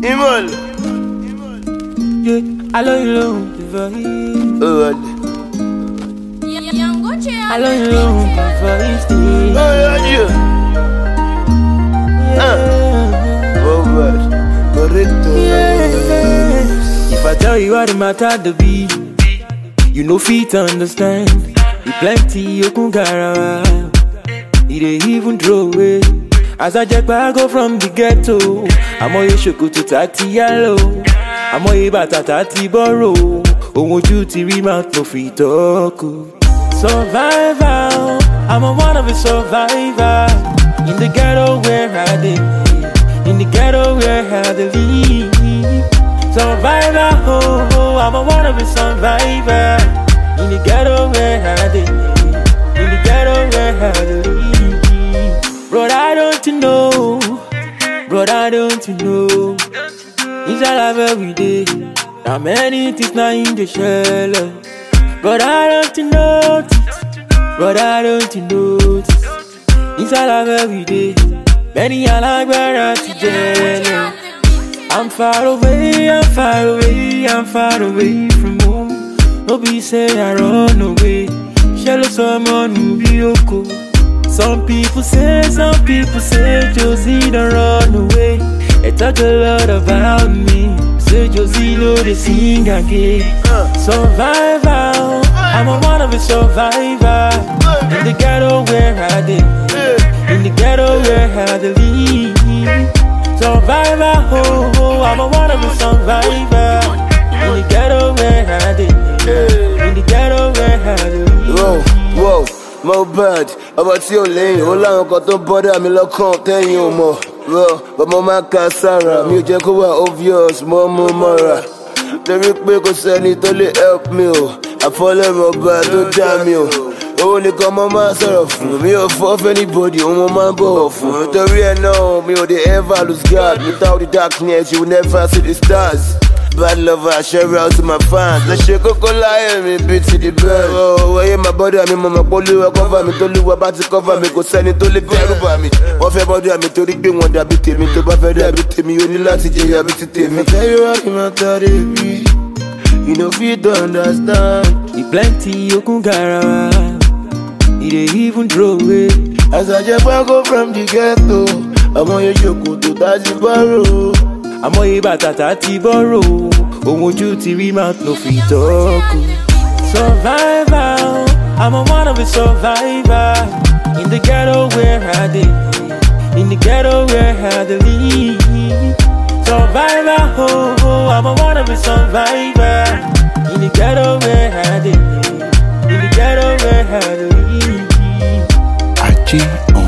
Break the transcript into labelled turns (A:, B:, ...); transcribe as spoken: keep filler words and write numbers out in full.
A: Iman.
B: I love you long before you.
A: Oh,
B: I love you long before you stay.
A: yeah, yeah. Oh, God. Correcto.
B: If I tell you what the matter to be, you know fit understand. You plenty you can gara. You dey even throw away. As I jack I go from the ghetto. I'm on your shoko to tati yellow. I'm on your bata tati borrow. Oh, won't you to remount no free talk? Survivor, I'm a one of a survivor. In the ghetto where I did, in the ghetto where I did live. Survivor, oh, oh, I'm a one of a survivor. In the ghetto where I did, in the ghetto where I did live. Brother, don't you know? Brother, don't you know? It's all I have every day. Now many things now in the shell. Brother, don't you notice? Brother, don't you notice? It's all I have every day. Many are like where to jail. I'm far away, I'm far away, I'm far away from home. Nobody say I run away. Shall someone who be okay? Some people say, some people say Josie don't run away. They talk a lot about me. Say Josie know they sing again. Survivor, I'm a one of a survivor. In the ghetto where I did, in the ghetto where I did live. Survivor, oh, oh, I'm a one of a survivor. In the ghetto where I did, in the ghetto where I did live.
A: Whoa, whoa. Mo bad, about tí o lẹ́yìn, ó láwọn kan tó bọ́dà mi lọ́kàn tẹ́yìn ò mọ̀. Rọ, bọ́mọ máa ka sára, mi ò jẹ́ kó wà obvious, mo mú mọ́ra. Torí pé kò sẹ́ni tó lè help mi o, àfọlẹ́rọ̀ ọba tó dá mi o. Owó nìkan mo máa sọ̀rọ̀ fún, mi ò fọ́ fẹ́ anybody, òun mo máa ń bọ̀wọ̀ fún. Torí ẹ̀ náà, mi ò dey ever lose guard, without the darkness you will never see the stars. Bad lover, I share out to my fans. Let's shake Coco Lion, me beat to the bell. Oh, where you my body, I'm in my polio, cover me, to live about to cover me, go send it to live there by me. Off your body, I'm to the big one that beat me, to buffet that beat me, you need to take your beat to me. Tell you what, I'm not you know, if you don't understand.
B: You plenty, you can gara. You dey even throw away.
A: As I just go from the ghetto, I'm on your shoko to Tati borrow.
B: I'm on your bata tati borrow. Oh, won't you to remount no free talk? Survivor, I'm a one of a survivor. In the ghetto where I did, in the ghetto where I did live. Survivor, oh, oh, I'm a one of a survivor. In the ghetto where I did, in the ghetto where I did live.
C: Archie on